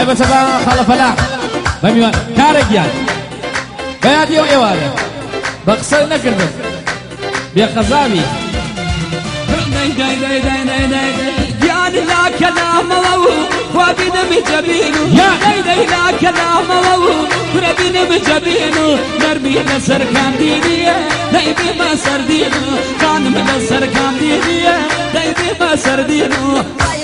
تایبەتە بە خەڵە فەلاح بەمیوان کارێکیان بەیادی ئەو ئێوارە بە قسە نەکردن بێ قەزاوی يعني لا كلام وابن مجبينه لا كلام وابن مجبينه نرمي لسر كاندينيه دايبي ما سردينه خانم لسر كاندينيه دايبي ما سردينه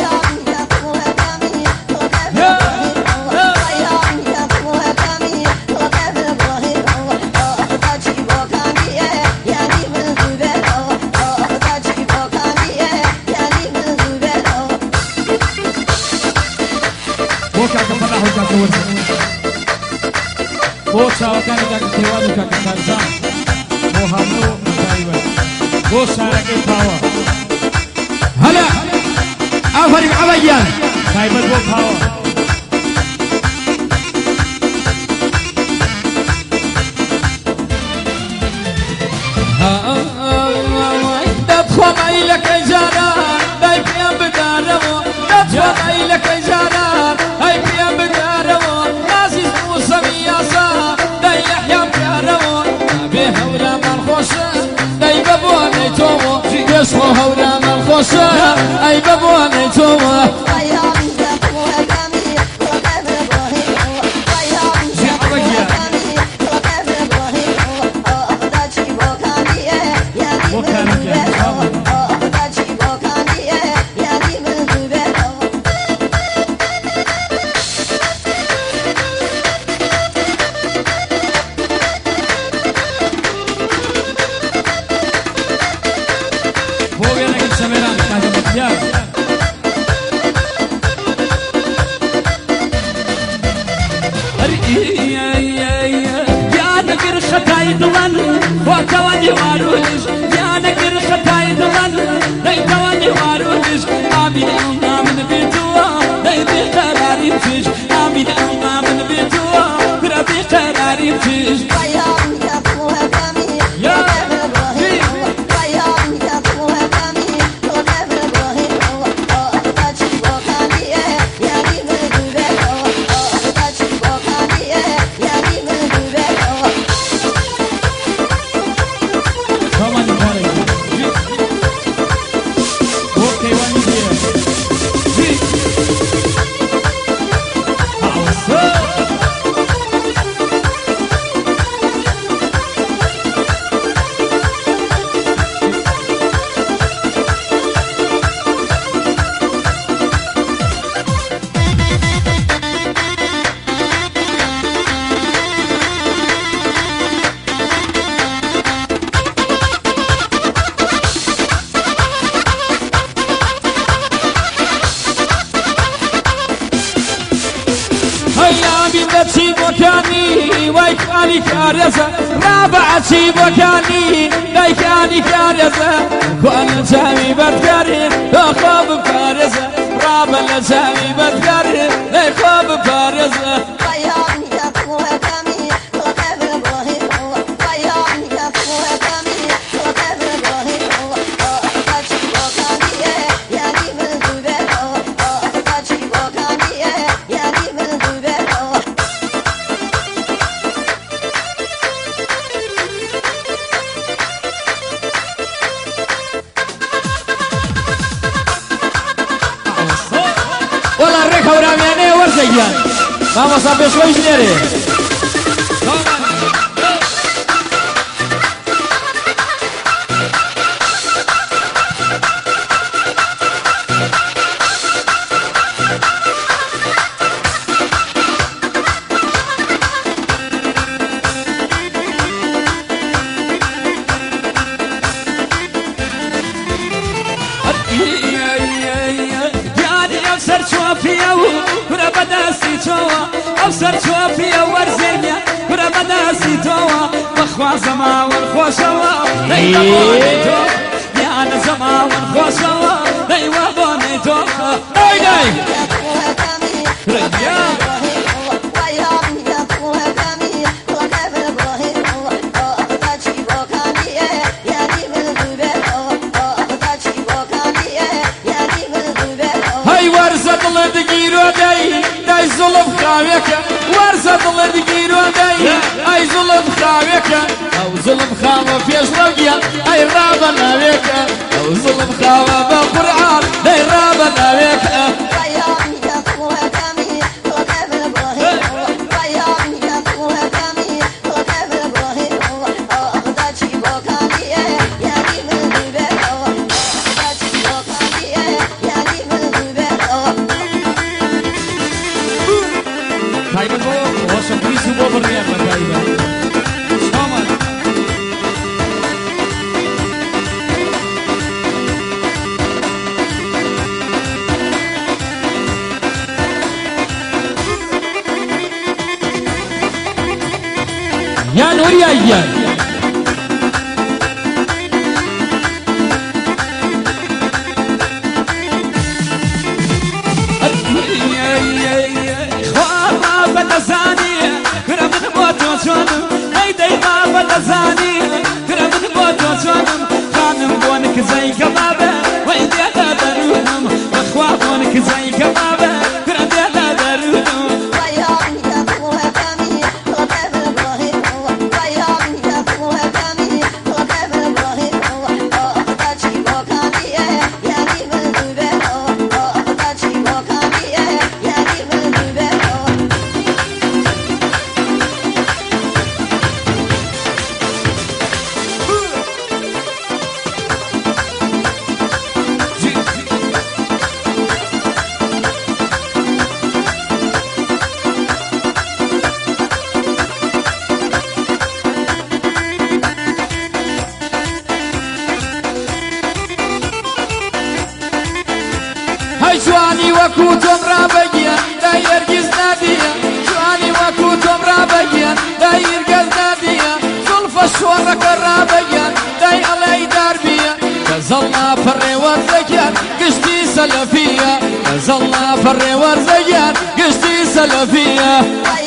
بۆ چاوەکانی کاکە کێوان و کاکە کارزان بۆ هەموو تایبەت بۆ شارەکەی پاوە هەلا ئافەرین عەبەیان تایبەت بۆ پاوە دەبخۆم ئەیلەکەی جاران دای پێم بدارەوە دەبخۆم ئەیلەکەی جاران ئەی پێم بدارەوە نازیز موسەوی یاسا دای یەحیام پیارەوە نابێ هەورە مەڵخۆشە دای بەبوانەی تۆوە دێشخۆ هەورە مەڵخۆشە ئەی بەبوانەی تۆوە كارزة رابع شي بكاني دايكاني كارزة كون سامي بتكاري خوب كارزة رابع سامي بتكاري خوب كارزة Vamos a pescar engenharia. أبصر شوفي ورزينيا كنا بداسي توا بخوا زما والخوشوا أيوة يا أنا زما والخوشوا أيوة بوني توخا أي داي رجال هاي ورزة بلد جيرو داي ظلم خاوێکە وەرزە دڵت گیرۆدەی ئەی زوڵم خاوێکە ئەو زوڵم خاوە پێش ڕەوگیان ئەی ڕابە ناوێکە ئەو زوڵم خاوە بە قورعان دەی ڕابە ناوێکە يا نور يا ايان خواب بتزاني كرم بوتو شونم ايدي ما بتزاني كرم بوتو شونم خانم بونك زي كبابه ويدي انا درونم خواب بونك زي كبابه كرم انا درونم جواني وكو تمرا بيان داير جزنادية جواني وكو تمرا بيان داير جزنادية زلف الشورك الرابيان داي علي داربية تزلنا فري ورزيان قشتي سلفية تزلنا فري ورزيان قشتي سلفية